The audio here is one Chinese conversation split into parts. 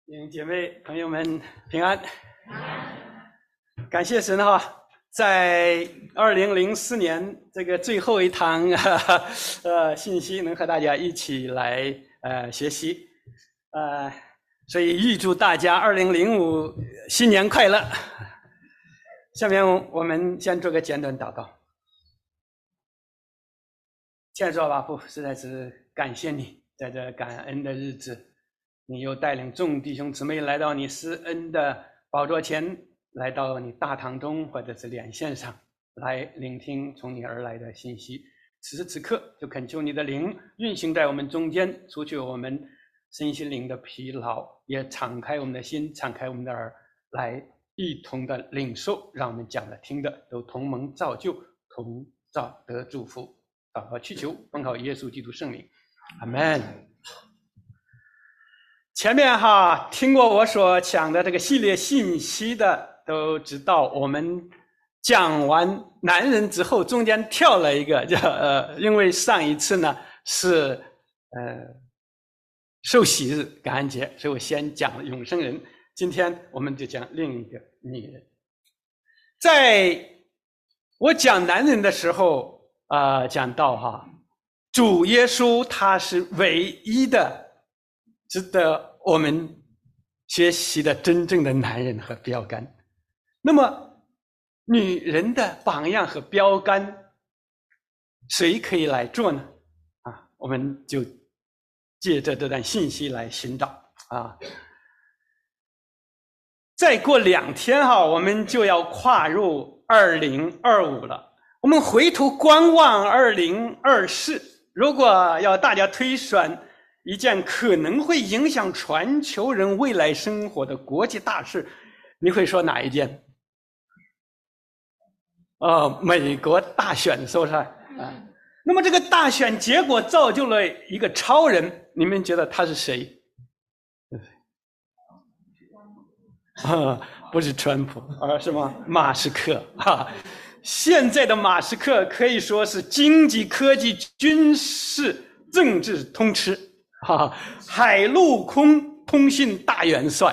弟兄姐妹朋友们平安，感谢神哈，在2004年这个最后一堂信息能和大家一起来学习，所以预祝大家2005新年快乐。下面我们先做个简短祷告。亲爱的主阿父，实在是感谢你，在这感恩的日子，你又带领众弟兄姊妹来到你施恩的宝座前，来到你大堂中或者是连线上，来聆听从你而来的信息。此时此刻就恳求你的灵运行在我们中间，除去我们身心灵的疲劳，也敞开我们的心，敞开我们的耳，来一同的领受，让我们讲的听的都同蒙造就，同造得祝福。祷告祈求奉靠耶稣基督圣名，阿们。前面听过我所讲的这个系列信息的都知道，我们讲完男人之后中间跳了一个因为上一次呢是受洗日感恩节，所以我先讲了永生人，今天我们就讲另一个女人。在我讲男人的时候讲到主耶稣他是唯一的值得我们学习的真正的男人和标杆。那么女人的榜样和标杆谁可以来做呢？我们就借着这段信息来寻找再过2天我们就要跨入2025了。我们回头观望2024，如果要大家推选一件可能会影响全球人未来生活的国际大事，你会说哪一件？美国大选，是不是那么这个大选结果造就了一个超人，你们觉得他是谁？不是川普，而是马斯克现在的马斯克可以说是经济、科技、军事、政治通吃海陆空通信大元帅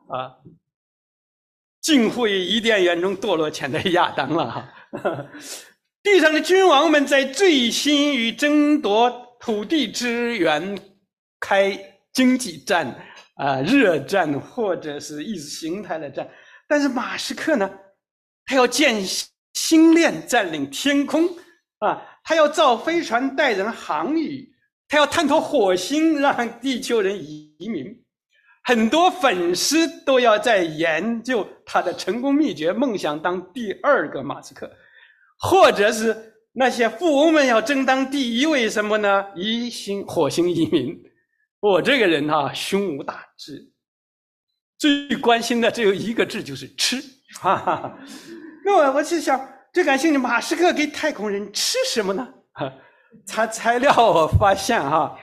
近乎于伊甸园中堕落前的亚当了地上的君王们在醉心于争夺土地资源，开经济战热战或者是意识形态的战，但是马斯克呢，他要建星链占领天空他要造飞船带人航宇，他要探索火星让地球人移民。很多粉丝都要在研究他的成功秘诀，梦想当第2个马斯克，或者是那些富翁们要争当第1位什么呢？火星移民。我这个人胸无大志，最关心的只有一个字，就是吃那我是想最感兴趣，马斯克给太空人吃什么呢？查材料我发现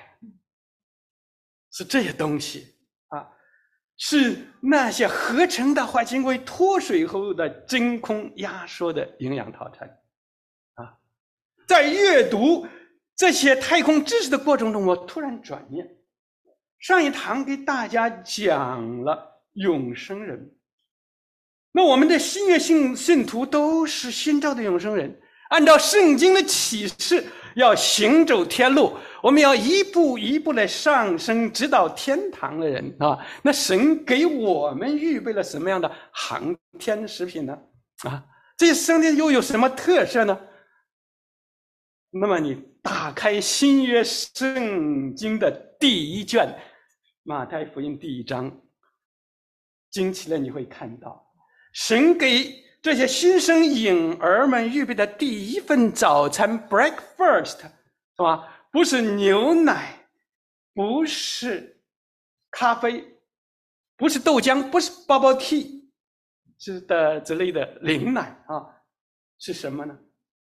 是这些东西是那些合成的或经过脱水后的真空压缩的营养套餐在阅读这些太空知识的过程中，我突然转念，上一堂给大家讲了永生人，那我们的新约信徒都是新造的永生人，按照圣经的启示要行走天路，我们要一步一步来上升直到天堂的人那神给我们预备了什么样的航天食品呢？这些圣经又有什么特色呢？那么你打开新约圣经的第1卷马太福音第1章，惊奇了你会看到神给这些新生婴儿们预备的第1份早餐 breakfast 是吧？不是牛奶，不是咖啡，不是豆浆，不是 bubble tea 是的之类的灵奶是什么呢？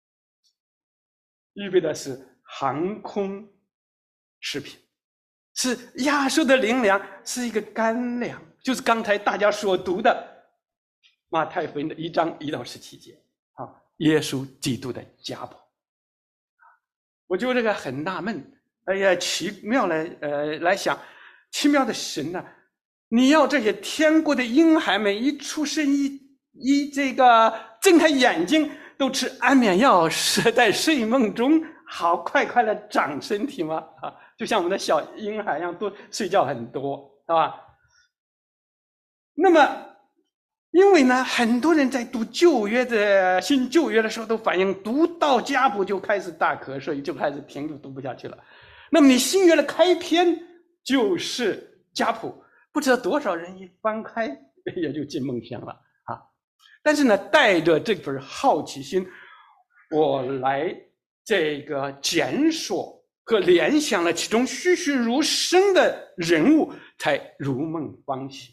预备的是航空食品，是压缩的灵粮，是一个干粮，就是刚才大家所读的马太福音的1章1到17节耶稣基督的家谱。我就这个很纳闷，奇妙来想，奇妙的神你要这些天国的婴孩们一出生这个睁开眼睛都吃安眠药，是在睡梦中好快快的长身体吗？就像我们的小婴孩一样，多睡觉很多，是吧？那么因为呢，很多人在读新旧约的时候都反映，读到家谱就开始大瞌睡，就开始停住，读不下去了。那么你新约的开篇就是家谱，不知道多少人一翻开也就进梦乡了啊！但是呢，带着这份好奇心，我来这个检索和联想了其中栩栩如生的人物，才如梦方醒。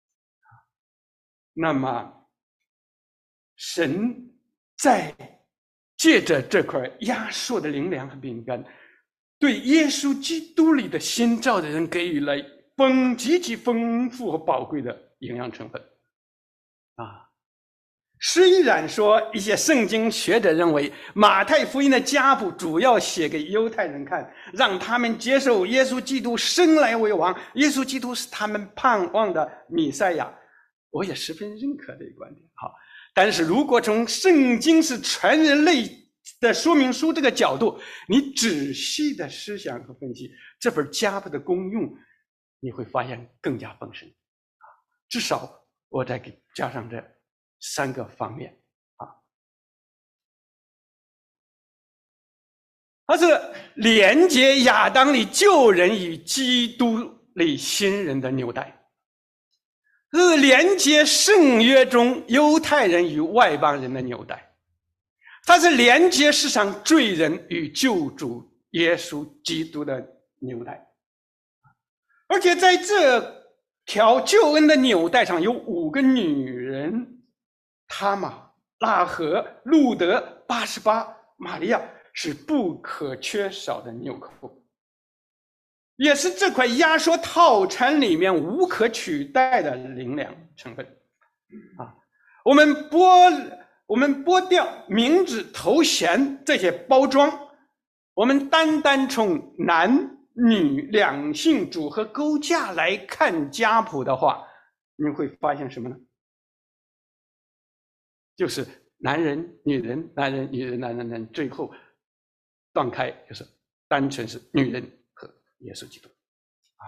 那么神在借着这块压缩的灵粮和饼干，对耶稣基督里的新造的人给予了极其丰富和宝贵的营养成分啊。虽然说一些圣经学者认为马太福音的家谱主要写给犹太人看，让他们接受耶稣基督生来为王，耶稣基督是他们盼望的弥赛亚，我也十分认可这个观点。好，但是如果从圣经是全人类的说明书这个角度，你仔细的思想和分析这份家谱的功用，你会发现更加丰盛。至少我再给加上这3个方面啊。它是连接亚当里旧人与基督里新人的纽带，是连接圣约中犹太人与外邦人的纽带，它是连接世上罪人与救主耶稣基督的纽带。而且在这条救恩的纽带上有5个女人，他玛、拉合、路德、巴示巴、玛利亚，是不可缺少的纽扣，也是这块压缩套餐里面无可取代的灵粮成分啊。我们剥掉名字、头衔这些包装，我们单单从男女两性组合构架来看家谱的话，你会发现什么呢？就是男人、女人、男人、女人、男人、男人，最后断开就是单纯是女人和耶稣基督啊。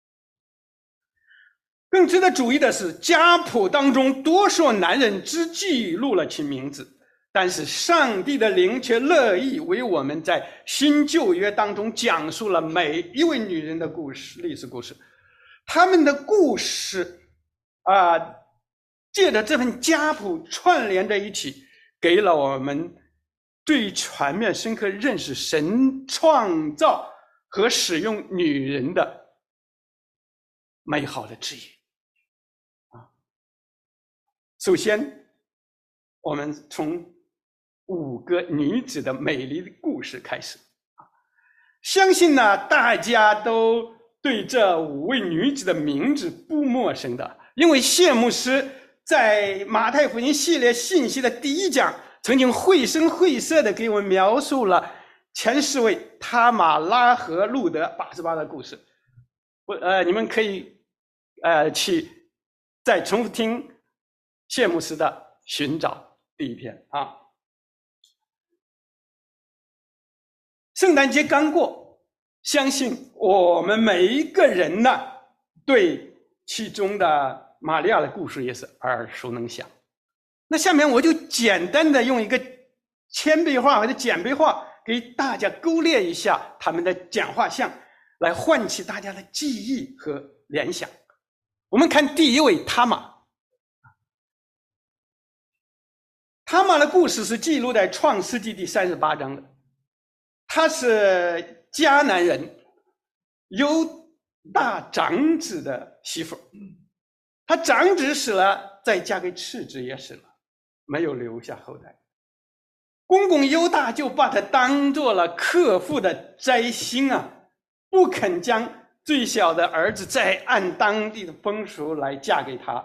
更值得注意的是，家谱当中多数男人只记录了其名字，但是上帝的灵却乐意为我们在新旧约当中讲述了每一位女人的故事、历史故事。他们的故事借着这份家谱串联在一起，给了我们最全面深刻认识神创造和使用女人的美好的旨意啊。首先我们从5个女子的美丽的故事开始啊。相信呢，大家都对这5位女子的名字不陌生的，因为谢牧师在马太福音系列信息的第1讲曾经绘声绘色的给我们描述了前4位他玛、拉合、路德、巴示巴的故事。你们可以去再重复听谢牧师的寻找第1篇啊。圣诞节刚过，相信我们每一个人呢，对其中的玛利亚的故事也是耳熟能详。那下面我就简单的用一个谦卑化或者简卑化给大家勾勒一下他们的简化像，来唤起大家的记忆和联想。我们看第1位他玛。他玛的故事是记录在创世纪第38章的。他是迦南人犹大长子的媳妇，他长子死了，再嫁给次子也死了，没有留下后代。公公犹大就把他当做了克父的灾星啊，不肯将最小的儿子再按当地的风俗来嫁给他，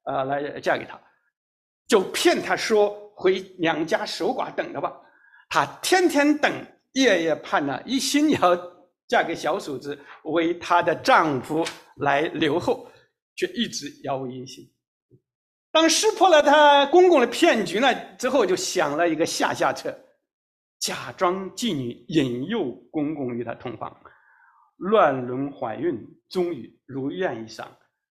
就骗他说回娘家守寡等着吧。他天天等，夜夜盼呢，一心要嫁给小叔子为她的丈夫来留后。 却一直杳无音信。当识破了他公公的骗局呢之后，就想了一个下策，假装妓女引诱公公与他同房，乱伦怀孕，终于如愿以偿，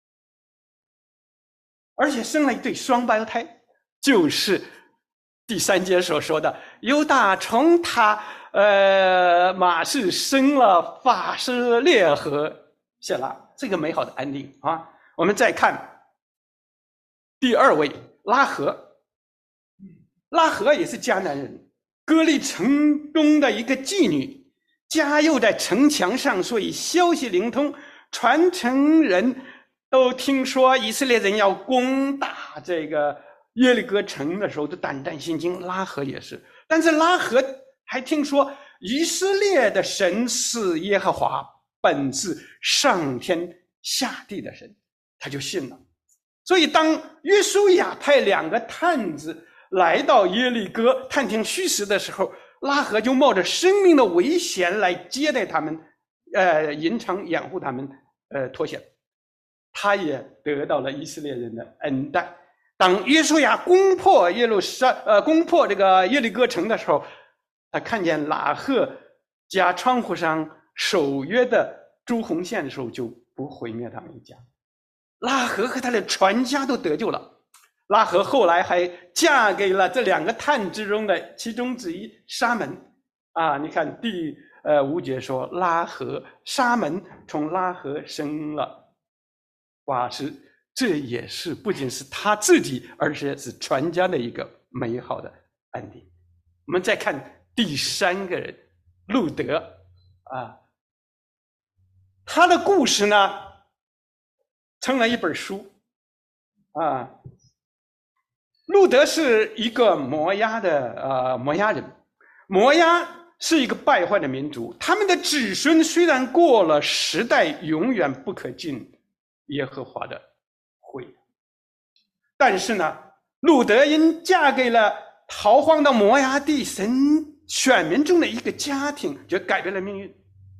而且生了一对双胞胎，就是第3节所说的犹大从他马氏生了法施列和谢拉，这个美好的安定啊。我们再看第2位拉合，拉合也是迦南人，歌利城中的一个妓女，家又在城墙上，所以消息灵通，传承人都听说以色列人要攻打这个耶利哥城的时候都胆战心惊，拉合也是。但是拉合还听说以色列的神是耶和华，本是上天下地的神，他就信了。所以当约书亚派2个探子来到耶利哥探听虚实的时候，拉合就冒着生命的危险来接待他们，隐藏掩护他们脱险。他也得到了以色列人的恩待。当约书亚攻破这个耶利哥城的时候，他看见拉合家窗户上守约的朱红线的时候，就不毁灭他们一家。拉合和他的全家都得救了。拉合后来还嫁给了这2个探之中的其中之一沙门啊。你看第5节说，拉合沙门从拉合生了巴施，这也是不仅是他自己，而且是全家的一个美好的安定。我们再看第3个人路德啊，他的故事呢成了一本书啊。路德是一个摩押人，摩押是一个败坏的民族，他们的子孙虽然过了10代，永远不可进耶和华的会，但是呢，路德因嫁给了逃荒到摩押地神选民中的一个家庭，就改变了命运。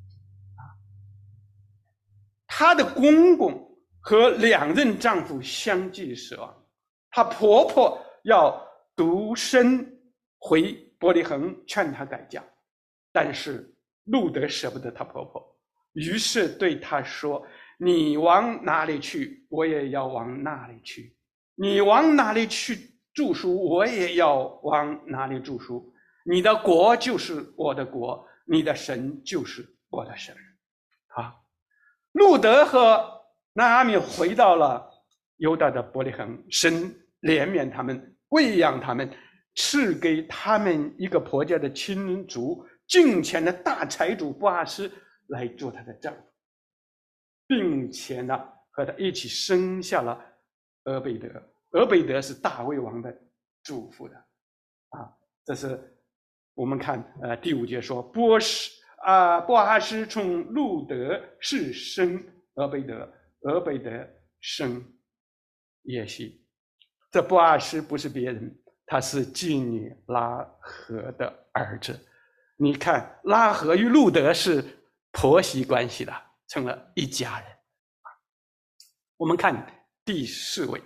她的公公和2任丈夫相继死亡，她婆婆要独身回伯利恒劝她改嫁，但是路德舍不得她婆婆，于是对她说，你往哪里去，我也要往哪里去；你往哪里去住宿，我也要往哪里住宿。你的国就是我的国，你的神就是我的神。啊，路德和拿阿米回到了犹大的伯利恒，神怜悯他们，喂养他们，赐给他们一个婆家的亲族，敬虔的大财主波阿斯来做他的丈夫，并且呢和他一起生下了俄贝德。俄贝德是大卫王的祝福的啊。这是我们看第5节说，波阿斯从路德是生俄贝德，俄贝德生耶西。这波阿斯不是别人，他是妓女拉合的儿子。你看拉合与路德是婆媳关系的，成了一家人。我们看第4位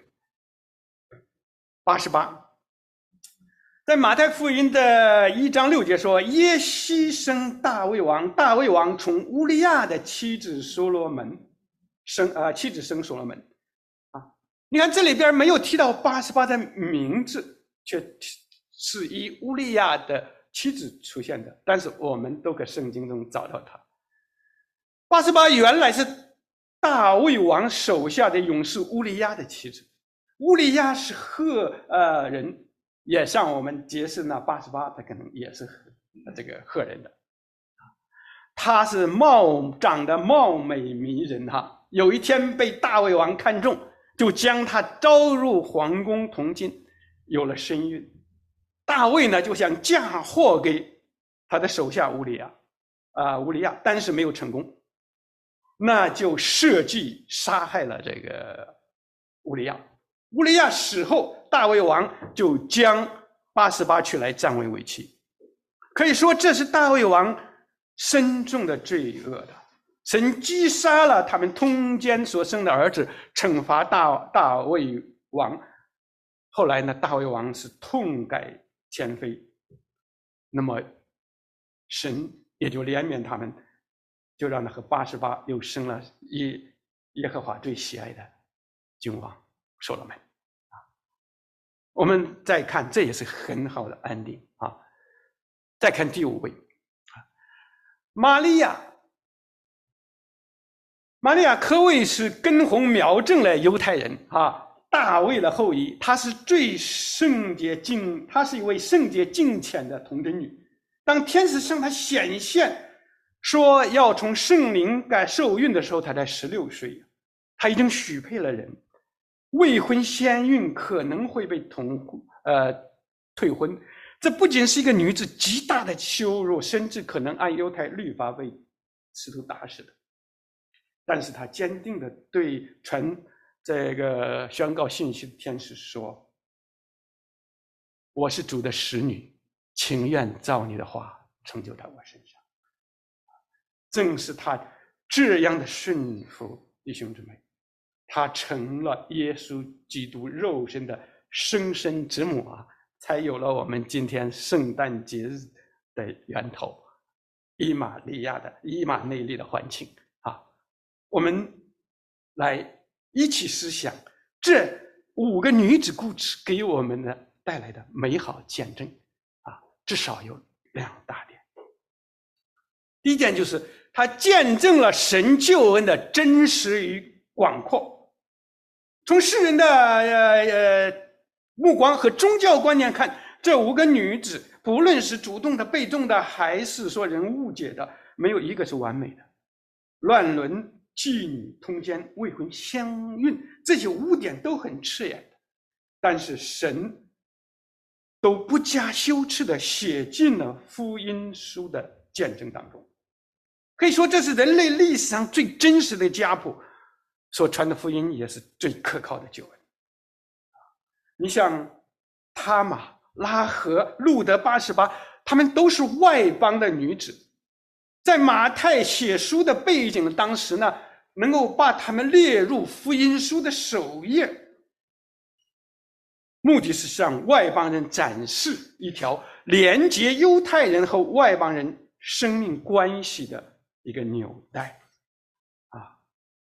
88，在马太福音的1章6节说，耶西生大卫王，大卫王从乌利亚的妻子所罗门生所罗门啊。你看这里边没有提到88的名字，却是以乌利亚的妻子出现的，但是我们都在圣经中找到他。88原来是大卫王手下的勇士乌利亚的妻子。乌利亚是赫人，也向我们解释呢88他可能也是这个赫人的。他是长得貌美迷人哈，有一天被大卫王看中，就将他招入皇宫同进，有了身孕。大卫呢就想嫁祸给他的手下乌利亚，但是没有成功，那就设计杀害了这个乌利亚。乌利亚死后，大卫王就将88娶来占为妻。可以说这是大卫王深重的罪恶的， 神击杀了他们通奸所生的儿子，惩罚大卫王。后来呢，大卫王是痛改前非，那么神也就怜悯他们，就让他和88又生了耶和华最喜爱的君王所罗门。我们再看，这也是很好的案例啊。再看第5位，玛利亚可谓是根红苗正的犹太人啊，大卫的后裔，她是她是一位圣洁敬虔的童贞女。当天使向她显现，说要从圣灵受孕的时候，她才16岁，她已经许配了人。未婚先孕可能会被退婚，这不仅是一个女子极大的羞辱，甚至可能按犹太律法被石头打死的。但是她坚定地对传这个宣告信息的天使说：“我是主的使女，情愿照你的话成就在我身上。”正是她这样的顺服，弟兄姊妹，她成了耶稣基督肉身的生身之母啊，才有了我们今天圣诞节日的源头，以马内利的欢庆啊。我们来一起思想这5个女子故事给我们带来的美好见证啊，至少有2大点。第一点就是它见证了神救恩的真实与广阔。从世人的目光和宗教观念看，这5个女子不论是主动的、被动的，还是说人误解的，没有一个是完美的。乱伦、妓女、通奸、未婚先孕，这些污点都很刺眼的，但是神都不加羞耻的写进了福音书的见证当中。可以说这是人类历史上最真实的家谱，所传的福音也是最可靠的救恩。你像他玛、拉合、路德、88，她们都是外邦的女子，在马太写书的背景当时呢，能够把她们列入福音书的首页，目的是向外邦人展示一条连接犹太人和外邦人生命关系的一个纽带啊。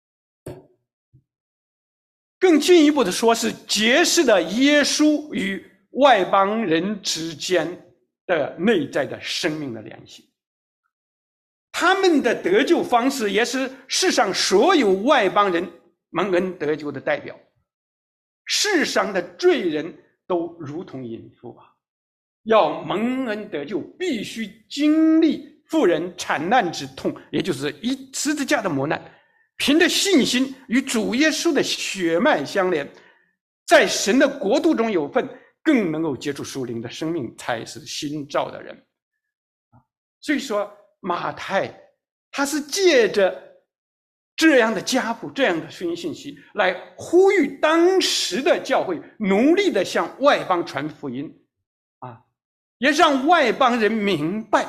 更进一步的说，是揭示了耶稣与外邦人之间的内在的生命的联系。他们的得救方式也是世上所有外邦人蒙恩得救的代表。世上的罪人都如同淫妇啊，要蒙恩得救，必须经历妇人惨难之痛，也就是十字架的磨难，凭着信心与主耶稣的血脉相连，在神的国度中有份，更能够接触属灵的生命，才是新造的人。所以说马太他是借着这样的家谱，这样的福音信息，来呼吁当时的教会努力的向外邦传福音啊，也让外邦人明白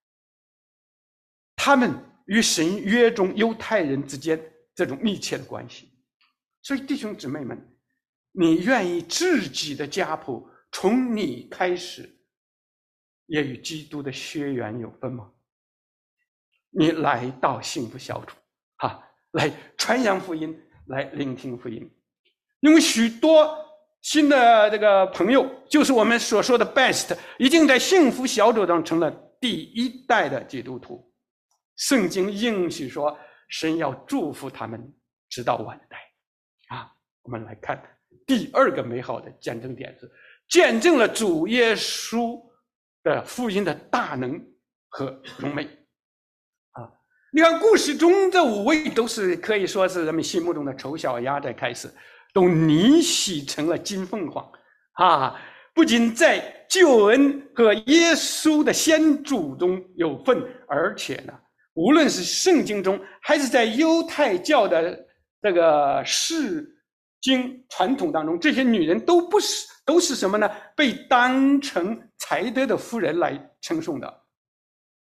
他们与神约中犹太人之间这种密切的关系。所以弟兄姊妹们，你愿意自己的家谱从你开始也与基督的血缘有分吗？你来到幸福小组来传扬福音，来聆听福音。因为许多新的这个朋友，就是我们所说的 best， 已经在幸福小组中成了第1代的基督徒。圣经应许说，神要祝福他们直到万代啊。我们来看第2个美好的见证点，是见证了主耶稣的福音的大能和荣美啊。你看故事中这5位都是可以说是人们心目中的丑小鸭，在开始都逆袭成了金凤凰啊！不仅在救恩和耶稣的先祖中有份，而且呢，无论是圣经中还是在犹太教的这个释经传统当中，这些女人都是什么呢？被当成才德的妇人来称颂的。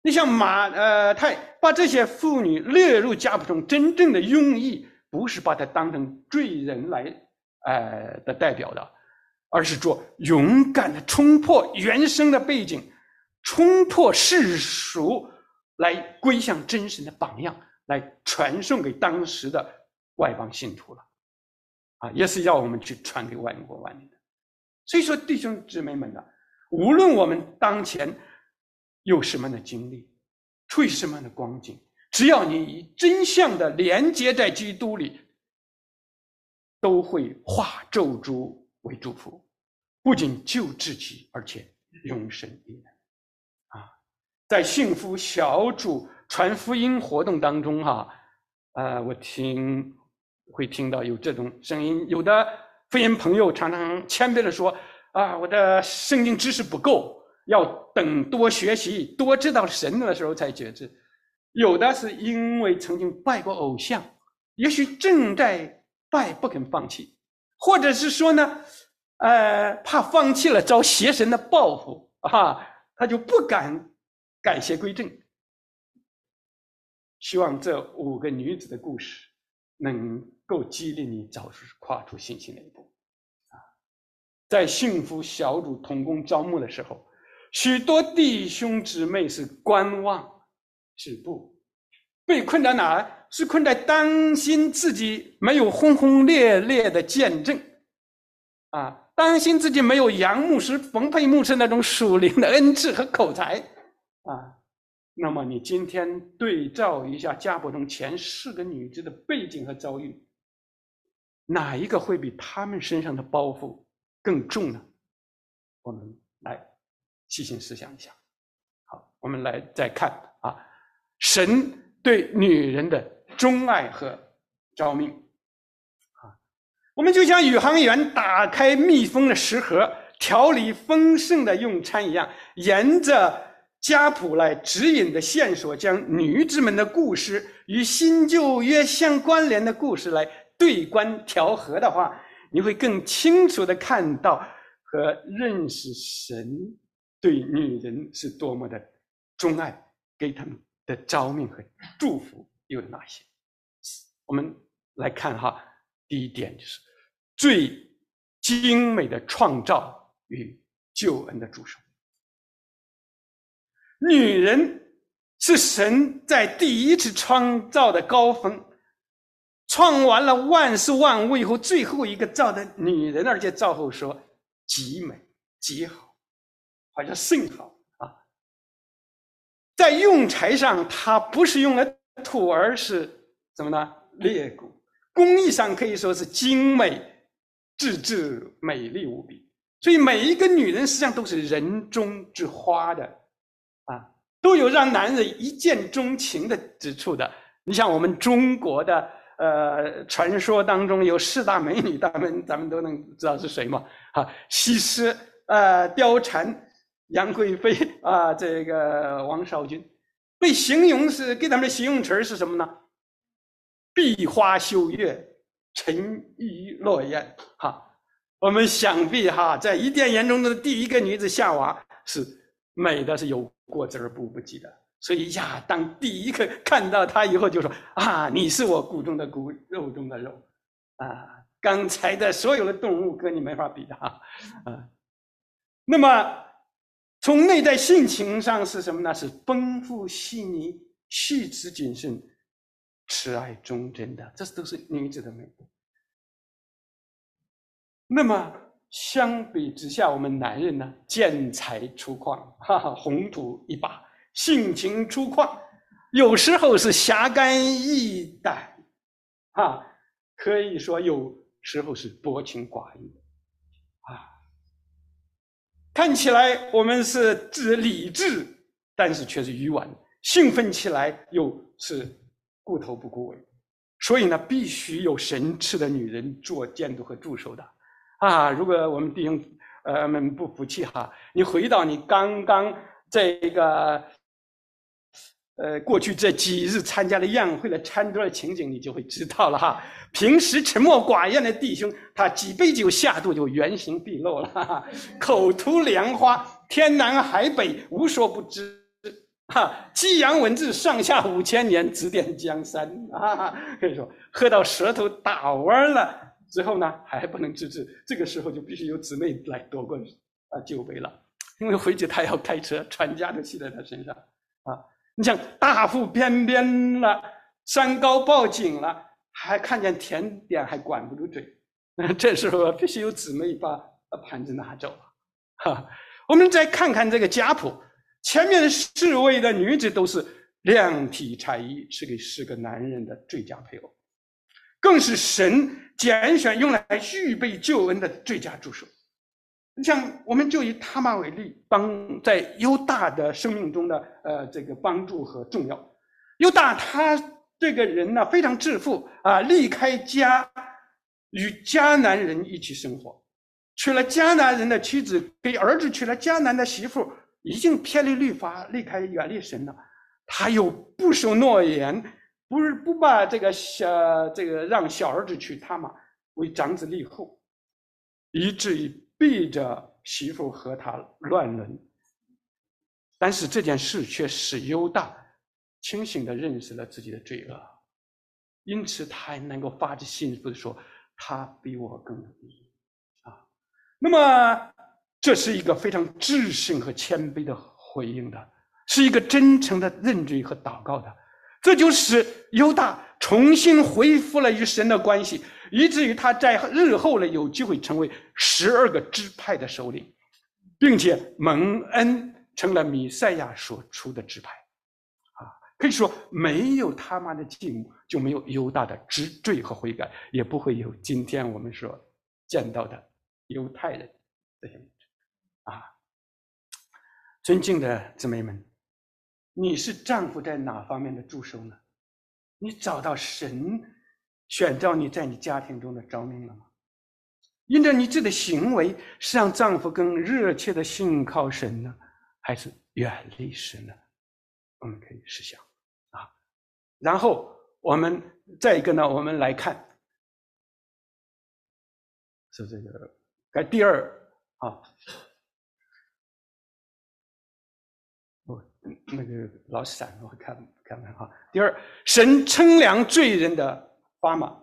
你像马太把这些妇女列入家谱中，真正的用意不是把它当成罪人来的代表的，而是做勇敢的冲破原生的背景，冲破世俗，来归向真神的榜样，来传送给当时的外邦信徒了。也是要我们去传给万国万民的。所以说，弟兄姊妹们呢，无论我们当前有什么样的经历，处于什么样的光景，只要你以真相的连接在基督里，都会化咒诅为祝福，不仅救自己，而且永生益人。在幸福小组传福音活动当中我会听到有这种声音，有的福音朋友常常谦卑地说我的圣经知识不够，要等多学习多知道神的时候才觉知。有的是因为曾经拜过偶像，也许正在拜不肯放弃，或者是说呢怕放弃了遭邪神的报复他就不敢改邪归正。希望这5个女子的故事能够激励你早日跨出信心的一步。在幸福小组同工招募的时候，许多弟兄姊妹是观望止步，被困在哪儿？是困在担心自己没有轰轰烈烈的见证担心自己没有杨牧师、冯佩牧师那种属灵的恩赐和口才那么你今天对照一下家谱中前4个女子的背景和遭遇，哪一个会比她们身上的包袱更重呢？我们来细心思想一下。好，我们来再看神对女人的钟爱和召命我们就像宇航员打开密封的食盒，调理丰盛的用餐一样，沿着家谱来指引的线索，将女子们的故事与新旧约相关联的故事来对观调和的话，你会更清楚的看到和认识神对女人是多么的钟爱，给他们的召命和祝福有哪些。我们来看第一点，就是最精美的创造与救恩的助手。女人是神在第一次创造的高峰，创完了万事万物以后，最后一个造的女人，而且造后说极美极好，好像甚好在用材上，它不是用了土，而是什么呢？裂骨。工艺上可以说是精美自制，美丽无比。所以每一个女人实际上都是人中之花的都有让男人一见钟情的之处的。你像我们中国的传说当中有4大美女，咱们都能知道是谁嘛西施貂蝉、杨贵妃这个王昭君，被形容是给他们的形容词是什么呢？闭花羞月，沉鱼落雁我们想必在伊甸园中的第一个女子夏娃是美的是有过之而无不及的。所以亚当第一个看到她以后就说你是我骨中的骨，肉中的肉刚才的所有的动物跟你没法比的那么从内在性情上是什么呢？是丰富细腻、细致谨慎、慈爱忠贞的，这都是女子的美德。那么相比之下，我们男人呢，见才粗犷宏图一把，性情粗犷，有时候是侠肝义胆可以说有时候是薄情寡义看起来我们是理智，但是却是愚顽，兴奋起来又是顾头不顾尾。所以呢，必须有神赐的女人做监督和助手的如果我们弟兄们不服气你回到你刚刚这个过去这几日参加了宴会的餐桌的情景，你就会知道了平时沉默寡言的弟兄，他几杯酒下肚就原形毕露了口吐莲花，天南海北无所不知激扬文字上下5000年，指点江山可以说喝到舌头打弯了之后呢，还不能自制，这个时候就必须由姊妹来夺过酒杯了，因为回去他要开车，全家都系在他身上你想大腹便便了，山高报警了，还看见甜点还管不住嘴，这时候必须由姊妹把盘子拿走我们再看看这个家谱，前面4位的女子都是量体裁衣，是给4个男人的最佳配偶，更是神拣选用来预备救恩的最佳助手。你像我们就以他玛为例，在犹大的生命中的这个帮助和重要。犹大他这个人呢非常自负离开家与迦南人一起生活，娶了迦南人的妻子，给儿子娶了迦南的媳妇，已经偏离律法，远离神了。他又不守诺言，不把这个让小儿子娶他玛为长子立后，以至于逼着媳妇和他乱伦。但是这件事却使犹大清醒地认识了自己的罪恶，因此他还能够发自心服地说，他比我更有义那么这是一个非常自信和谦卑的回应的，是一个真诚的认罪和祷告的，这就使犹大重新恢复了与神的关系，以至于他在日后呢有机会成为12个支派的首领，并且蒙恩成了弥赛亚所出的支派可以说没有他玛的祭幕，就没有犹大的知罪和悔改，也不会有今天我们所见到的犹太人这些尊敬的姊妹们，你是丈夫在哪方面的助手呢？你找到神选召你在你家庭中的召命了吗？因着你自己的行为是让丈夫更热切的信靠神呢，还是远离神呢？我们可以试想然后我们再一个呢，我们来看是这个第二那个老散我看第二，神称量罪人的砝码。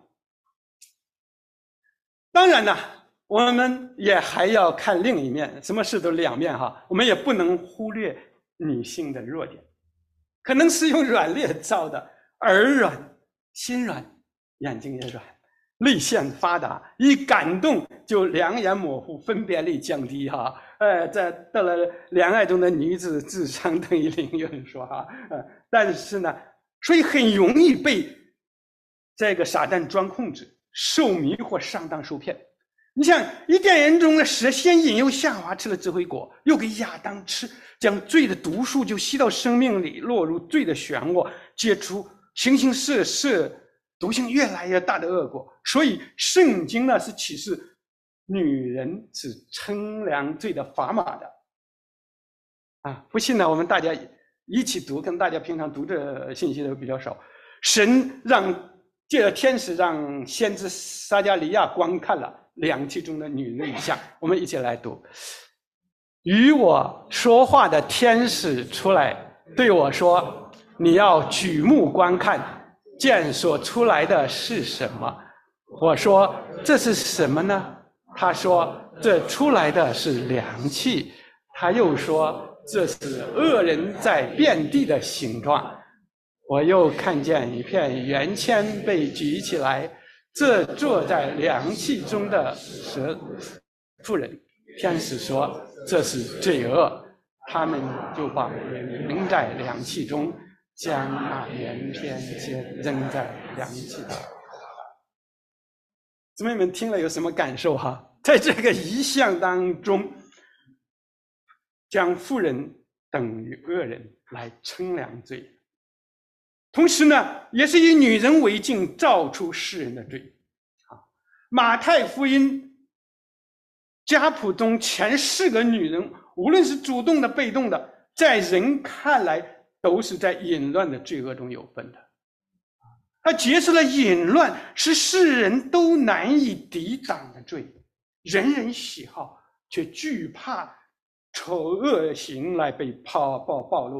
当然呢，我们也还要看另一面，什么事都两面我们也不能忽略女性的弱点，可能是用软肋造的，耳软心软，眼睛也软，泪腺发达，一感动就两眼模糊，分辨力降低在到了恋爱中的女子智商等于0，有人说但是呢，所以很容易被这个撒旦专控制，受迷惑，上当受骗。你像伊甸园中的蛇先引诱夏娃吃了智慧果，又给亚当吃，将罪的毒素就吸到生命里，落入罪的漩涡，结出形形色色毒性越来越大的恶果。所以圣经呢是启示女人是称量罪的砝码的不信呢，我们大家一起读，跟大家平常读这信息都比较少。神借着天使让先知撒迦利亚观看了2其中的女人的像，我们一起来读。与我说话的天使出来对我说，你要举目观看，见所出来的是什么？我说，这是什么呢？他说，这出来的是凉气。他又说，这是恶人在遍地的形状。我又看见一片圆签被举起来，这坐在凉气中的妇人。天使说，这是罪恶。他们就把人扔在凉气中，将那圆签扔在凉气中。姊妹们听了有什么感受在这个遗像当中，将妇人等于恶人来称量罪，同时呢也是以女人为镜，照出世人的罪马太福音家谱中前4个女人，无论是主动的被动的，在人看来都是在淫乱的罪恶中有份的。他揭示了淫乱是世人都难以抵挡的罪，人人喜好，却惧怕丑恶行来被暴露的，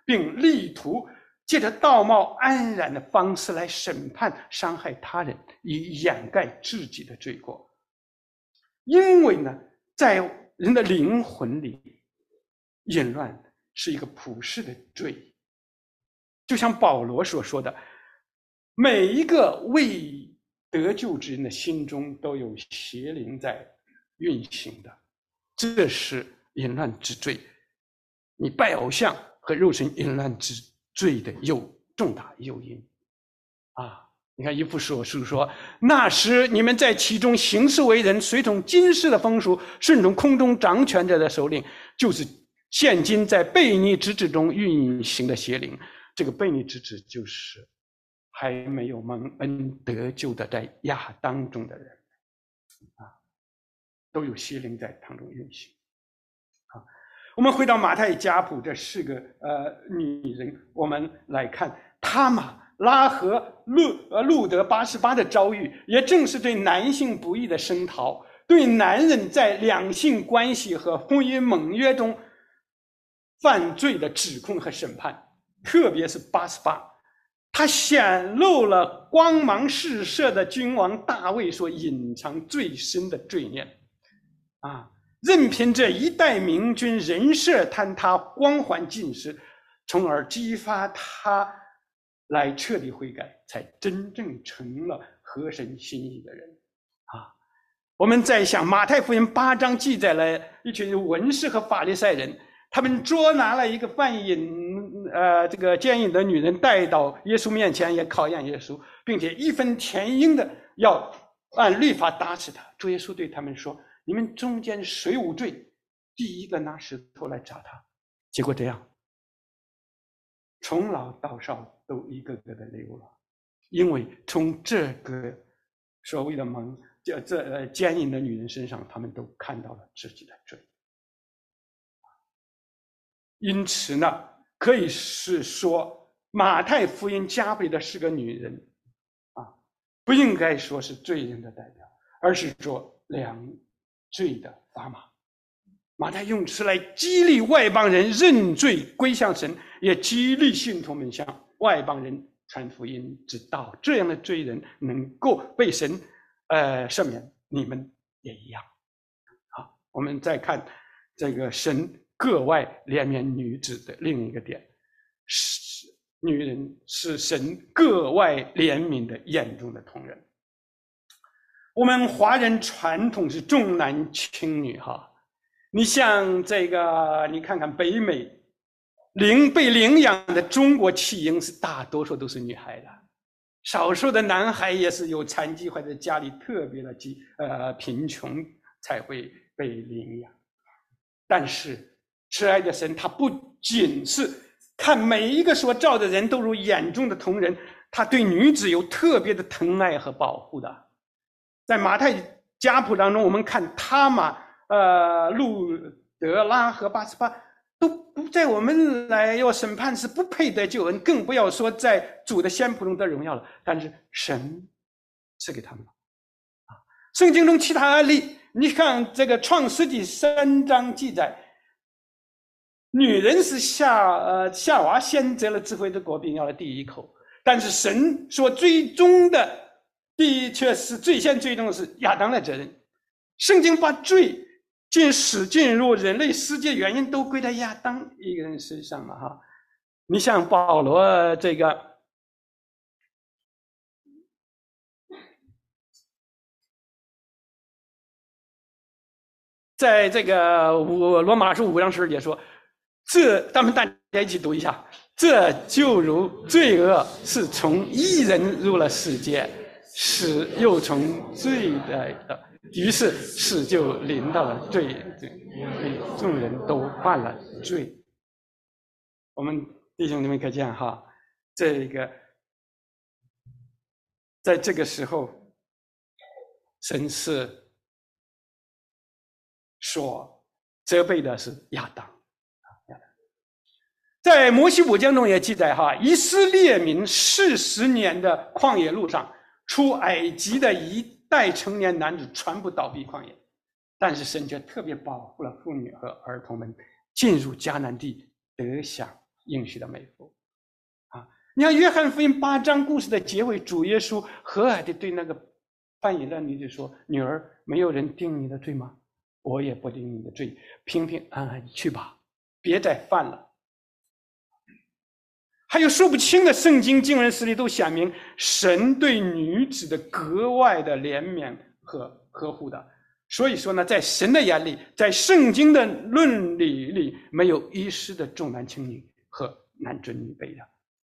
并力图借着道貌岸然的方式来审判伤害他人，以掩盖自己的罪过。因为呢，在人的灵魂里，淫乱是一个普世的罪，就像保罗所说的，每一个未得救之人的心中都有邪灵在运行的，这是淫乱之罪。你拜偶像和肉身淫乱之罪的重大诱因啊！你看以弗所书说，那时你们在其中行事为人，随从今世的风俗，顺从空中掌权者的首领，就是现今在悖逆之子中运行的邪灵。这个悖逆之子就是还没有蒙恩得救的在亚当中的人啊，都有邪灵在当中运行啊。我们回到马太、家谱这4个女人，我们来看他玛、拉合、路德、巴示巴的遭遇，也正是对男性不义的声讨，对男人在两性关系和婚姻盟约中犯罪的指控和审判。特别是巴示巴，他显露了光芒四射的君王大卫所隐藏最深的罪孽啊！任凭这一代明君人设坍塌，光环尽失，从而激发他来彻底悔改，才真正成了合神心意的人啊！我们在想马太福音8章记载了一群文士和法利赛人，他们捉拿了一个犯淫这个奸淫的女人，带到耶稣面前，也考验耶稣，并且义愤填膺的要按律法打死他。主耶稣对他们说，你们中间谁无罪，第一个拿石头来砸他。结果这样，从老到少都一个个的流了，因为从这个所谓的奸淫的女人身上，他们都看到了自己的罪。因此呢，可以是说马太福音加倍的4个女人啊，不应该说是罪人的代表，而是说两罪的砝码。马太用词来激励外邦人认罪归向神，也激励信徒们向外邦人传福音之道，这样的罪人能够被神赦免，你们也一样。好，我们再看这个神格外怜悯女子的另一个点，女人是神格外怜悯的眼中的瞳人。我们华人传统是重男轻女哈，你像这个，你看看北美被领养的中国弃婴是大多数都是女孩的，少数的男孩也是有残疾或者家里特别的贫穷才会被领养。但是慈爱的神他不仅是看每一个所造的人都如眼中的瞳人，他对女子有特别的疼爱和保护的。在马太家谱当中，我们看他玛、路德、拉和巴示巴都不在我们来要审判时不配得救恩，更不要说在主的先仆中得荣耀了。但是神赐给他们了啊！圣经中其他案例，你看这个创世纪3章记载，女人是夏娃先择了智慧的果，并咬了第一口，但是神说最终的确是最先最终的是亚当的责任。圣经把罪进入人类世界原因都归在亚当一个人身上了哈。你像保罗这个在这个罗马书5章10节说，咱们大家一起读一下，这就如罪恶是从一人入了世界，死又从罪来的，于是死就临到了罪人，众人都犯了罪。我们弟兄姊妹可见哈，在这个时候，神是所责备的是亚当。在摩西五经中也记载哈，以色列民40年的旷野路上，出埃及的一代成年男子全部倒闭旷野，但是神却特别保护了妇女和儿童们进入迦南地，得享应许的美福啊！你看约翰福音8章故事的结尾，主耶稣和蔼地对那个犯淫的女子说：“女儿，没有人定你的罪吗？我也不定你的罪，平平安安去吧，别再犯了。”还有数不清的圣经经文实例都显明，神对女子的格外的怜悯和呵护的。所以说呢，在神的眼里，在圣经的论理里，没有一丝的重男轻女和男尊女卑的。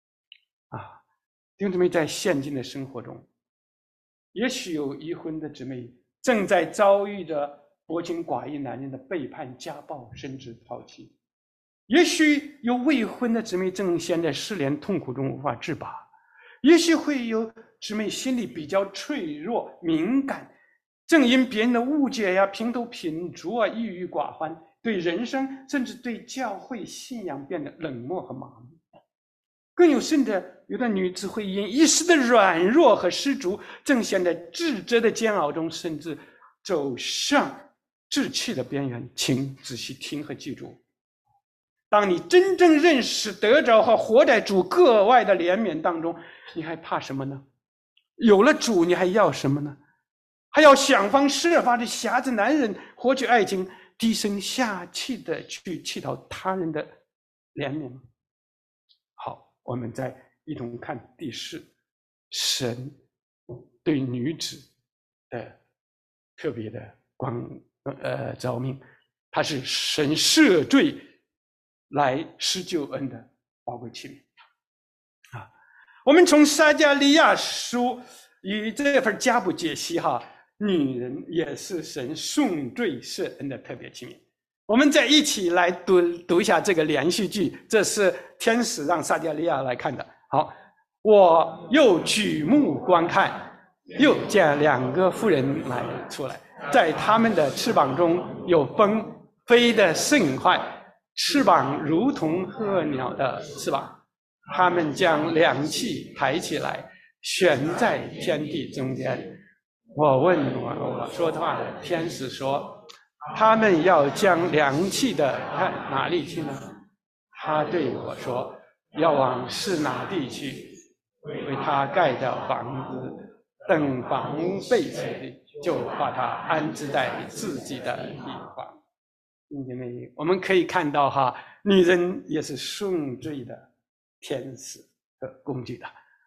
弟兄姊妹，在现今的生活中，也许有已婚的姊妹正在遭遇着薄情寡义男人的背叛、家暴，甚至抛弃。也许有未婚的姊妹正陷在失恋痛苦中无法自拔，也许会有姊妹心里比较脆弱敏感，正因别人的误解呀、评头品足啊，郁郁寡欢，对人生甚至对教会信仰变得冷漠和麻木。更有甚者，有的女子会因一时的软弱和失足，正陷在自责的煎熬中，甚至走向自弃的边缘。请仔细听和记住，当你真正认识得着和活在主格外的怜悯当中，你还怕什么呢？有了主，你还要什么呢？还要想方设法的挟着男人获取爱情，低声下气的去乞讨他人的怜悯吗？好，我们再一同看第4，神对女子的特别的召命，它是神赦罪来施救恩的宝贵器皿啊！我们从撒迦利亚书与这份家谱解析女人也是神赎罪赦恩的特别器皿。我们再一起来读一下这个连续剧，这是天使让撒迦利亚来看的。好，我又举目观看，又见2个妇人出来，在他们的翅膀中有风，飞得甚快，翅膀如同鹤鸟的翅膀，他们将2气抬起来，悬在天地中间。我问我说话的天使说，他们要将2气的看哪里去呢？他对我说，要往示拿地去，为他盖的房子，等房被拆，就把他安置在自己的地方。我们可以看到女人也是赎罪的天使和工具的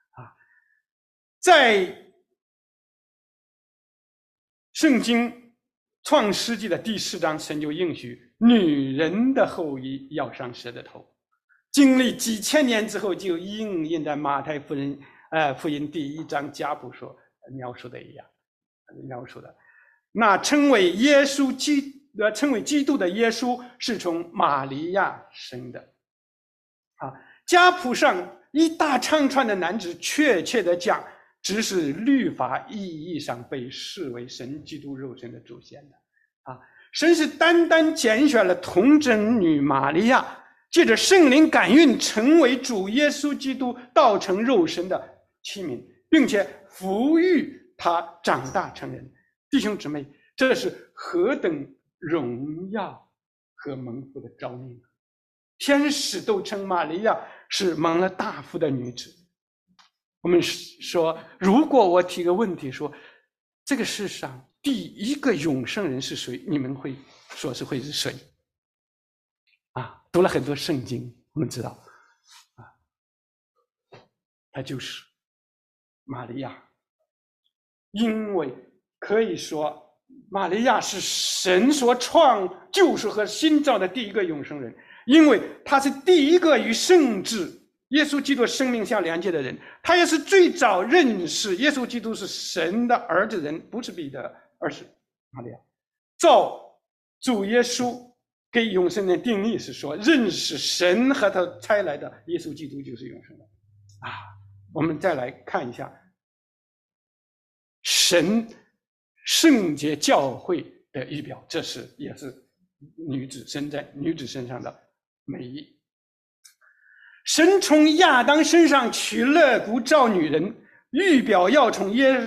在圣经创世纪的第4章，神就应许女人的后裔要上蛇的头。经历几千年之后，就应验在马太福音第1章家谱所描述的一样，描述的那称为基督的耶稣是从玛利亚生的家谱上一大长串的男子，确切的讲，只是律法意义上被视为神基督肉身的祖先的神是单单拣选了童贞女玛利亚，借着圣灵感孕，成为主耶稣基督道成肉身的器皿，并且抚育他长大成人。弟兄姊妹，这是何等荣耀和蒙福的召命！天使都称玛利亚是蒙了大福的女子。我们说，如果我提个问题说，这个世上第1个永生人是谁？你们会说会是谁？读了很多圣经，我们知道他就是玛利亚。因为可以说玛利亚是神所创救赎和新造的第1个永生人，因为他是第1个与圣子耶稣基督生命相连接的人，他也是最早认识耶稣基督是神的儿子人，不是彼得，而是玛利亚。照主耶稣给永生的定义是说，认识神和他差来的耶稣基督就是永生的我们再来看一下神圣洁教会的仪表，这也是女子身上的美意。神从亚当身上取肋骨造女人，预表要从耶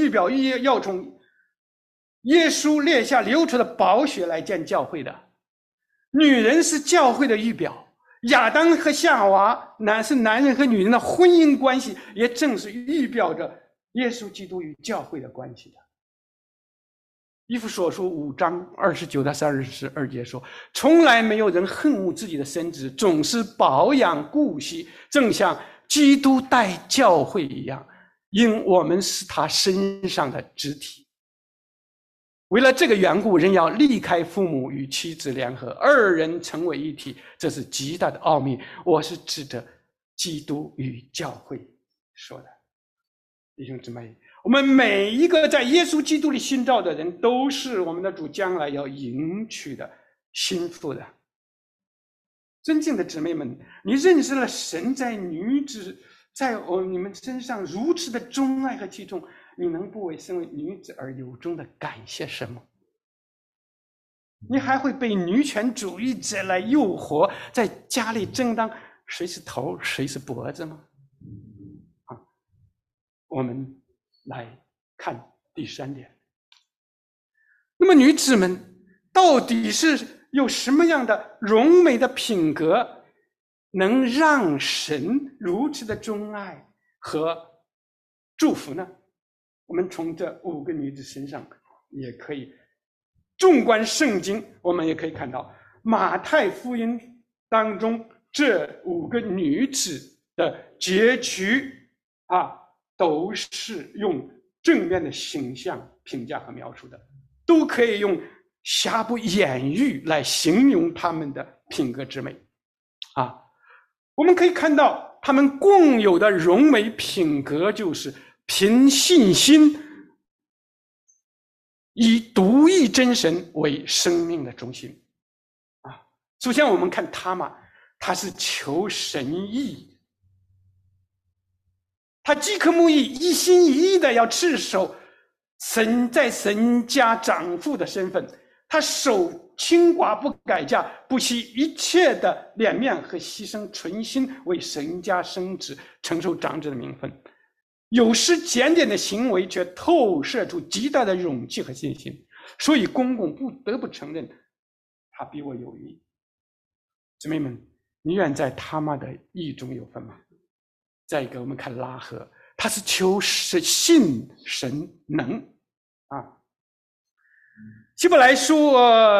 稣列下流出的宝血来建教会的。女人是教会的预表， 亚当和夏娃是男人和女人的婚姻关系，也正是预表着耶稣基督与教会的关系的。以弗所书5章29到32节说，从来没有人恨恶自己的身子，总是保养顾惜，正像基督待教会一样，因我们是他身上的肢体。为了这个缘故，人要离开父母，与妻子联合，二人成为一体，这是极大的奥秘。我是指着基督与教会说的。弟兄姊妹，我们每一个在耶稣基督里信召的人，都是我们的主将来要迎娶的心腹的。尊敬的姊妹们，你认识了神在你们身上如此的钟爱和器重，你能不为身为女子而由衷的感谢神吗？你还会被女权主义者来诱惑，在家里争当谁是头谁是脖子吗？我们来看第3点。那么女子们到底是有什么样的荣美的品格，能让神如此的钟爱和祝福呢？我们从这5个女子身上也可以，纵观圣经，我们也可以看到马太福音当中这5个女子的结局都是用正面的形象评价和描述的，都可以用瑕不掩瑜来形容他们的品格之美。我们可以看到他们共有的荣美品格，就是凭信心以独一真神为生命的中心。首先我们看他玛，他是求神意，他饥渴慕义，一心一意的要持守在神家长父的身份，他守清寡不改嫁，不惜一切的脸面和牺牲存心为神家生子，承受长子的名分。有失检点的行为却透射出极大的勇气和信心，所以公公不得不承认他比我有余。姊妹们，你愿在他玛的义中有份吗？再一个，我们看拉合，他是求信神能希伯来书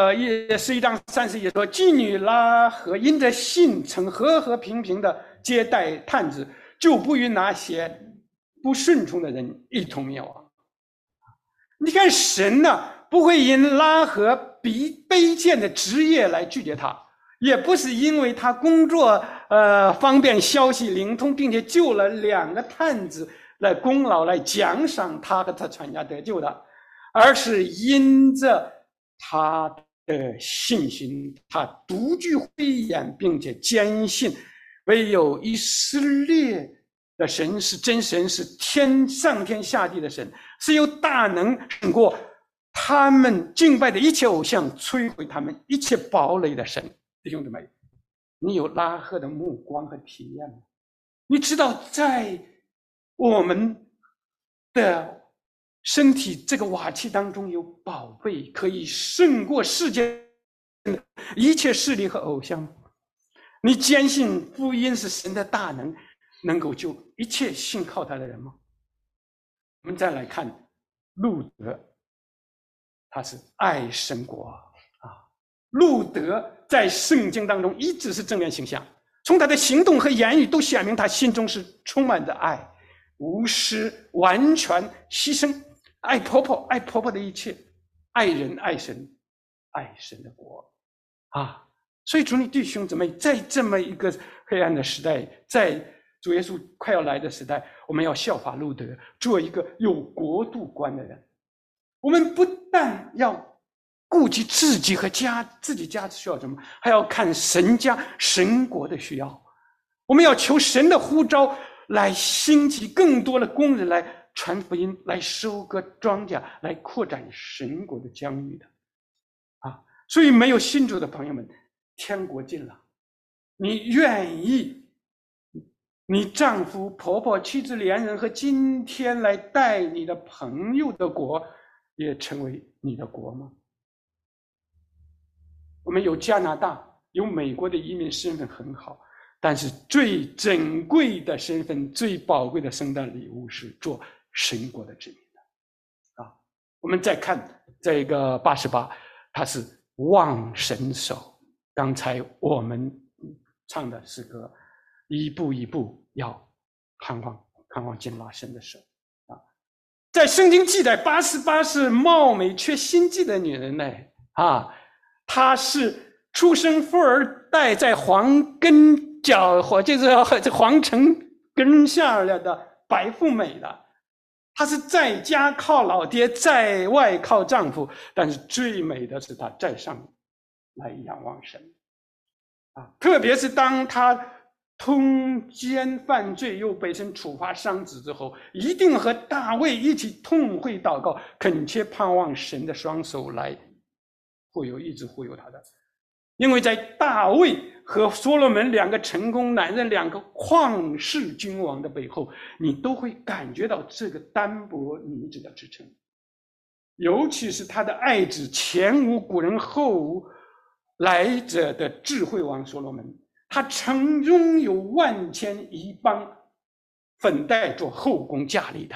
11章30节说，妓女拉合因着信曾和和平平的接待探子，就不与那些不顺从的人一同灭亡。你看神不会因拉合卑贱的职业来拒绝他，也不是因为他工作方便消息灵通，并且救了2个探子来功劳来奖赏他和他全家得救的，而是因着他的信心，他独具慧眼，并且坚信唯有以色列的神是真神，是上天下地的神，是有大能胜过他们敬拜的一切偶像，摧毁他们一切堡垒的神。弟兄姊妹，你有拉合的目光和体验吗？你知道在我们的身体这个瓦器当中有宝贝，可以胜过世界的一切势力和偶像吗？你坚信福音是神的大能，能够救一切信靠他的人吗？我们再来看路德，他是爱神国路德在圣经当中一直是正面形象，从他的行动和言语都显明他心中是充满着爱，无私，完全牺牲，爱婆婆的一切，爱人爱神，爱神的国所以主你弟兄姊妹，在这么一个黑暗的时代，在主耶稣快要来的时代，我们要效法路德，做一个有国度观的人。我们不但要顾及自己和自己家需要什么，还要看神家神国的需要。我们要求神的呼召，来兴起更多的工人来传福音，来收割庄稼，来扩展神国的疆域的所以没有信主的朋友们，天国近了，你愿意你丈夫婆婆妻子连人和今天来带你的朋友的国也成为你的国吗？我们有加拿大， 有美国的移民身份很好，但是最珍贵的身份、最宝贵的圣诞礼物是做神国的子民的啊。我们再看这个88，它是望神手。刚才我们唱的诗歌，一步一步要盼望紧拉神的手啊。在圣经记载，88是貌美却心计的女人呢啊，她是出生富二代，在黄根脚或就是皇城根下了的白富美的。她是在家靠老爹，在外靠丈夫，但是最美的是她在上来仰望神啊！特别是当她通奸犯罪，又被神处罚伤子之后，一定和大卫一起痛悔祷告，恳切盼望神的双手来一直护佑他的。因为在大卫和所罗门两个成功男人、两个旷世君王的背后，你都会感觉到这个单薄女子的支撑。尤其是他的爱子前无古人后无来者的智慧王所罗门，他曾拥有万千一邦，粉黛做后宫佳丽的，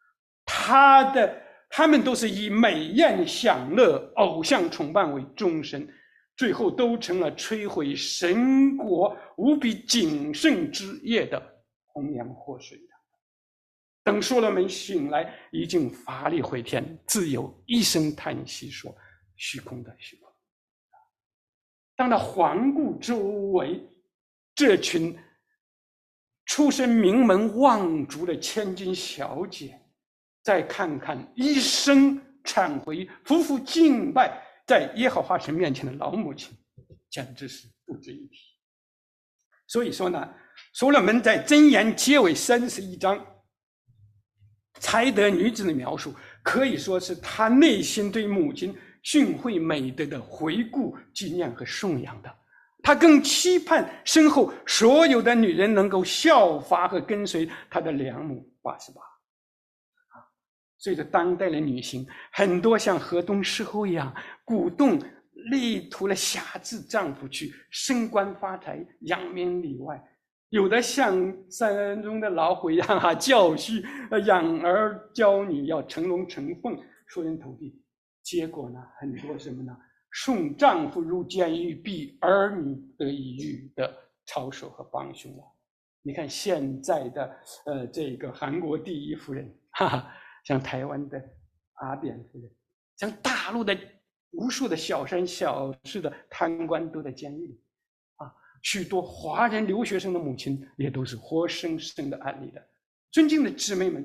他们都是以美艳享乐、偶像崇拜为终身，最后都成了摧毁神国无比谨慎之业的红颜祸水的。等所罗门醒来，已经乏力回天，只有一声叹息说：“虚空的虚空。”当他环顾周围这群出身名门望族的千金小姐，再看看一生忏悔、夫妇敬拜在耶和华神面前的老母亲，简直是不值一提。所以说呢，所罗门在箴言结尾31章才德女子的描述，可以说是他内心对母亲训诲美德的回顾、纪念和颂扬的。他更期盼身后所有的女人能够效法和跟随他的良母88。随着当代的女性，很多像河东狮吼一样，鼓动力图了辖制丈夫去升官发财、扬名里外；有的像山中的老虎一样教训养儿教女，要成龙成凤、出人头地。结果呢，很多什么呢？送丈夫入监狱，逼儿女得抑郁的操守和帮凶了。你看现在的这个韩国第一夫人，像台湾的阿扁夫人，像大陆的无数的小三小四的贪官都在监狱里啊。许多华人留学生的母亲也都是活生生的案例的。尊敬的姊妹们，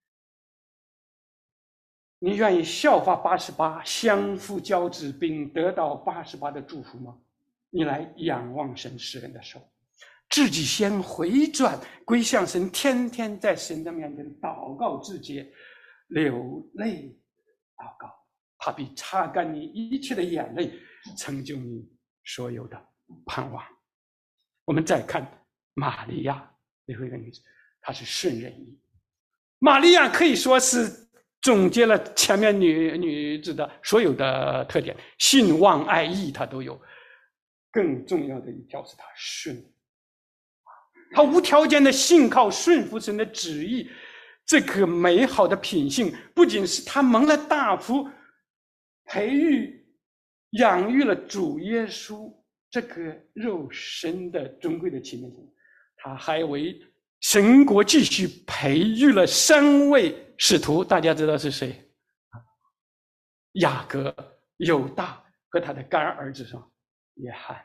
你愿意效法88，相夫教子，并得到88的祝福吗？你来仰望神施恩的手，自己先回转归向神，天天在神的面前祷告自洁，流泪祷告，他必擦干你一切的眼泪，成就你所有的盼望。我们再看玛利亚，这位女子，她是顺人意。玛利亚可以说是总结了前面女子的所有的特点，信望爱义她都有。更重要的一条是她顺，她无条件的信靠顺服神的旨意。这个美好的品性不仅是她蒙了大福，培育养育了主耶稣这个肉身的尊贵的器皿，他还为神国继续培育了3位使徒，大家知道是谁？雅各、犹大和他的干儿子上约翰。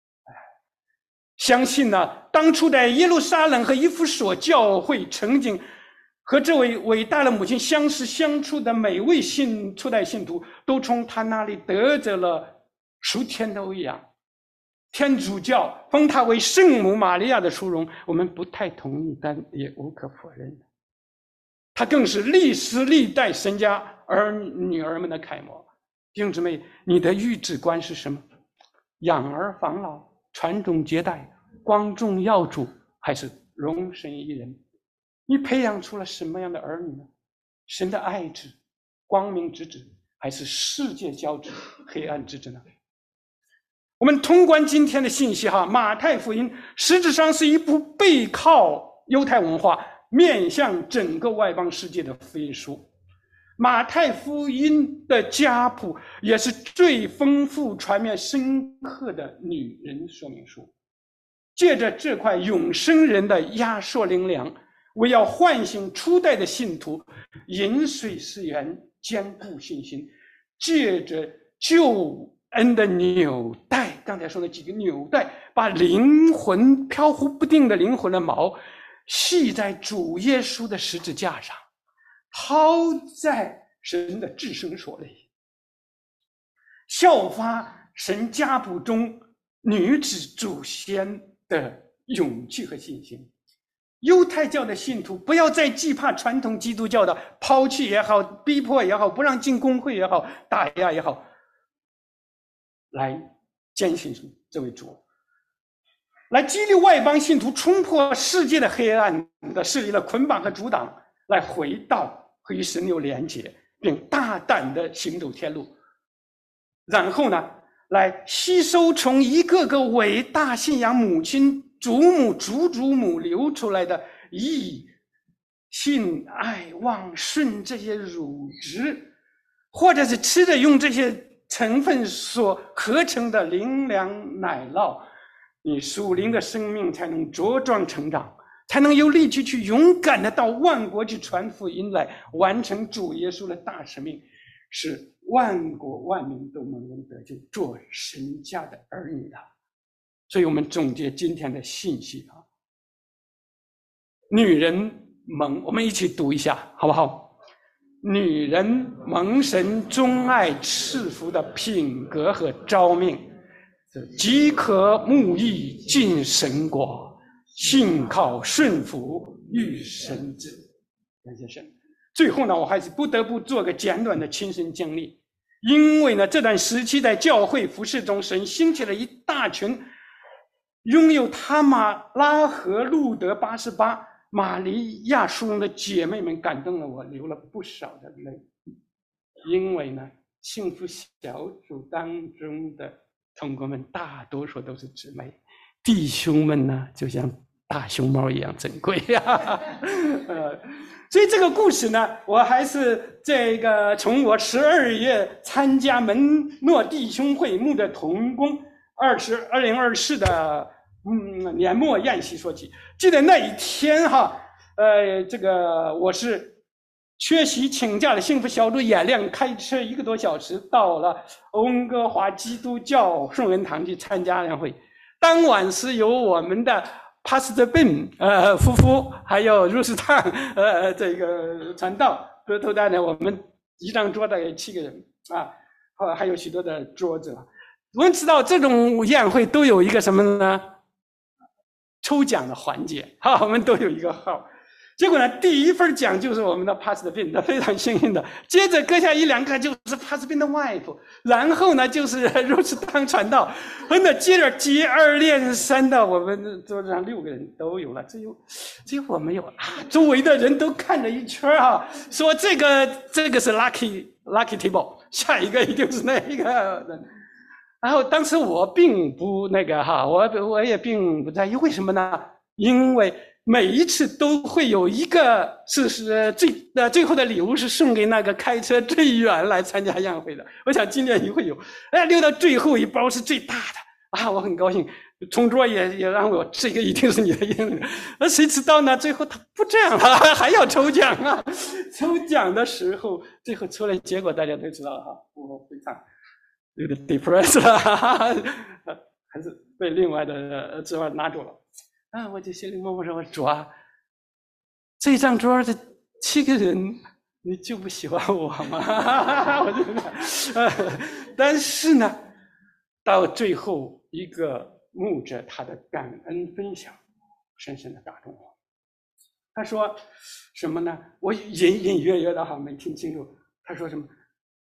相信呢，当初在耶路撒冷和以弗所教会曾经和这位伟大的母亲相识相处的每位初代信徒，都从他那里得着了属天的喂养。天主教封她为圣母玛利亚的殊荣，我们不太同意，但也无可否认。她更是历史历代神家女儿们的楷模。弟兄姊妹，你的育子观是什么？养儿防老、传宗接代、光宗耀祖，还是容身一人？你培养出了什么样的儿女呢？神的爱子、光明之子，还是世界骄子、黑暗之子呢？ 我们通关今天的信息哈，马太福音实质上是一部背靠犹太文化，面向整个外邦世界的福音书。马太福音的家谱也是最丰富、传面深刻的女人说明书。借着这块永生人的压缩灵粮，为要唤醒初代的信徒，饮水思源，坚固信心，借着救恩的纽带，刚才说的几个纽带，把灵魂飘忽不定的灵魂的锚系在主耶稣的十字架上，抛在神的至圣所里，效法神家谱中女子祖先的勇气和信心。犹太教的信徒不要再惧怕传统基督教的抛弃也好，逼迫也好，不让进公会也好，打压也好，来坚信这位主，来激励外邦信徒冲破世界的黑暗的势力的捆绑和阻挡，来回到和与神有连结，并大胆的行走天路。然后呢，来吸收从一个个伟大信仰母亲、祖母、祖祖母流出来的义、信、爱、望、顺这些乳汁，或者是吃着用这些成分所合成的灵粮奶酪，你属灵的生命才能茁壮成长，才能有力气去勇敢的到万国去传福音，来完成主耶稣的大使命，使万国万民都能得救，做神家的儿女的。所以我们总结今天的信息啊，女人蒙，我们一起读一下好不好？女人蒙神钟爱赐福的品格和召命，即可慕义进神国，信靠顺服遇神子。感谢神。最后呢，我还是不得不做个简短的亲身经历，因为呢，这段时期在教会服事中，神兴起了一大群拥有塔玛拉和路德88玛利亚书中的姐妹们，感动了我，流了不少的泪。因为呢，幸福小组当中的同工们大多数都是姊妹，弟兄们呢就像大熊猫一样珍贵呀。所以这个故事呢，我还是从我12月参加门诺弟兄会牧的同工2024的年末宴席说起。记得那一天哈，我是缺席请假的幸福小组演练，开车1个多小时到了温哥华基督教圣人堂去参加宴会。当晚是由我们的Pastor Ben 夫妇还有入室堂这个传道都带着我们一张桌大概7个人啊，还有许多的桌子。我们知道这种宴会都有一个什么呢？抽奖的环节我们都有一个号。结果呢，第一份奖就是我们的 Pastor Ben， 非常幸运的。接着搁下1、2个就是 Pastor Ben 的 wife， 然后呢就是入室堂传道，接着接二连三的，我们桌子上6个人都有了，只有我没有周围的人都看了一圈说这个是 lucky table， 下一个一定是那一个人。然后当时我并不我也并不在意，为什么呢？因为每一次都会有一个是最后的礼物是送给那个开车最远来参加宴会的。我想今年也会有，留到最后一包是最大的我很高兴。同桌也让我这个一定是你的宴会。谁知道呢？最后他不这样了，还要抽奖抽奖的时候，最后出来结果大家都知道了我非常有点 depressed 了还是被另外的之外拿住了。我就心里默默说，我主这张桌的7个人，你就不喜欢我吗？我觉得，但是呢，到最后一个牧者他的感恩分享，深深的打动我。他说什么呢？我隐约约的没听清楚。他说什么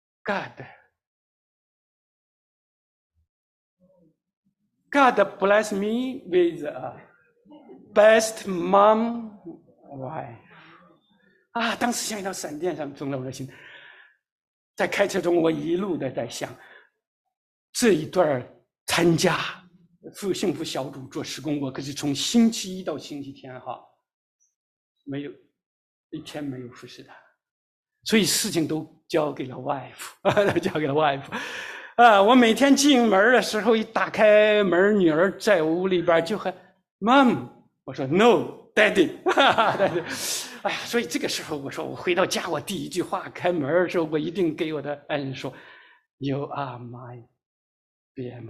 God bless me with a best mom wife 当时像一条闪电上中了我的心。在开车中，我一路的在想，这一段参加幸福小组做施工，我可是从星期一到星期天没有一天没有服侍他，所以事情都交给了外父，都交给了外父。我每天进门的时候，一打开门，女儿在屋里边就喊 Mom， 我说 No Daddy， 哎呀，所以这个时候我说我回到家，我第一句话开门的时候，我一定给我的爱人说 You are my BMW。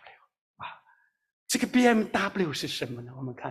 这个 BMW 是什么呢？我们看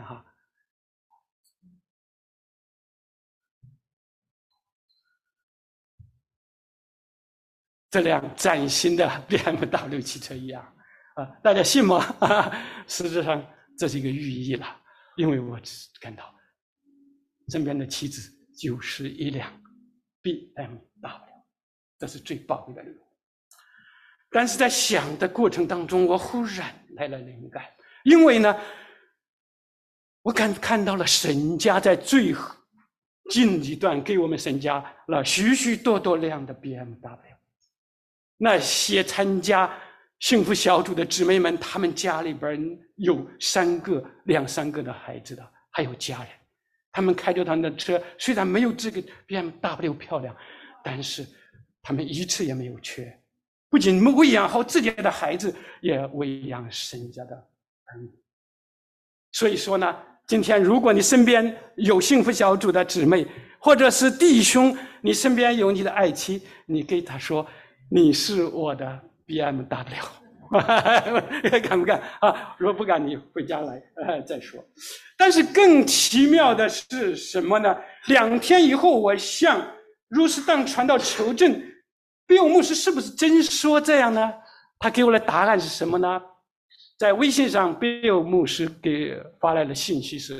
这辆崭新的 BMW 汽车一样大家信吗？实质上这是一个寓意了，因为我只看到身边的妻子就是一辆 BMW， 这是最宝贵的礼物。但是在想的过程当中，我忽然来了灵感，因为呢，我看到了神家在最近一段给我们神家了许许多多辆的 BMW。那些参加幸福小组的姊妹们，他们家里边有两三个的孩子的，还有家人，他们开着他们的车，虽然没有这个 BMW 漂亮，但是他们一次也没有缺，不仅喂养好自己的孩子，也喂养神家的儿女。所以说呢，今天如果你身边有幸福小组的姊妹或者是弟兄，你身边有你的爱妻，你给他说你是我的 BMW， 敢不敢如果不敢，你回家来再说。但是更奇妙的是什么呢？2天以后，我向如斯当传道求证，比尔牧师是不是真说这样呢？他给我的答案是什么呢？在微信上，比尔牧师给发来的信息是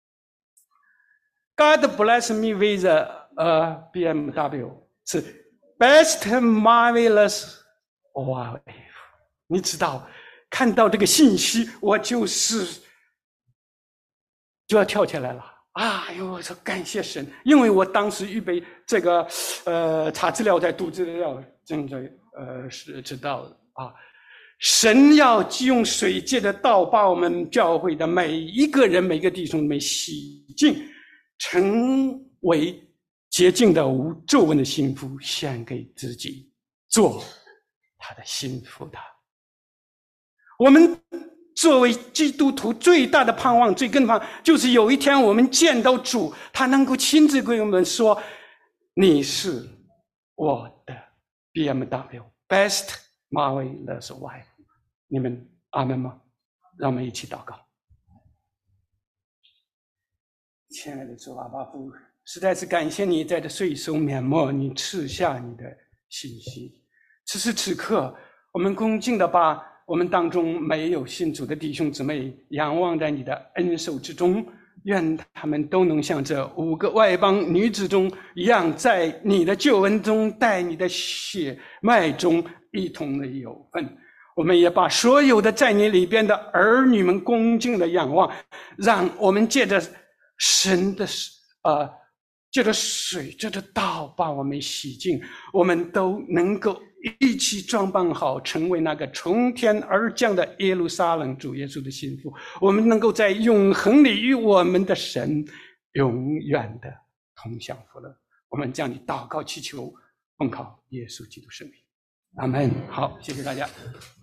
God bless me with a BMW， 是 best marvelous wife。 你知道，看到这个信息，我就要跳起来了。哎呦，我说感谢神，因为我当时预备这个查资料，在读资料，正在是知道神要用水界的道把我们教会的每一个人、每个弟兄们洗净，成为洁净的无皱纹的新妇，献给自己，做他的新妇的。我们作为基督徒最大的盼望、最根本就是有一天我们见到主，他能够亲自对我们说：“你是我的 BMW Best Marvelous Wife。”你们阿们吗？让我们一起祷告。亲爱的主阿爸父，实在是感谢你在这岁首冕末，你赐下你的信息。此时此刻，我们恭敬地把我们当中没有信主的弟兄姊妹仰望在你的恩手之中，愿他们都能像这5个外邦女子中一样，在你的救恩中，在你的血脉中一同的有份。我们也把所有的在你里边的儿女们恭敬的仰望，让我们借着神的借着水，借着道把我们洗净，我们都能够一起装扮好，成为那个从天而降的耶路撒冷主耶稣的新妇。我们能够在永恒里与我们的神永远的同享福乐。我们将你祷告祈求，奉靠耶稣基督圣名，阿们。好，谢谢大家。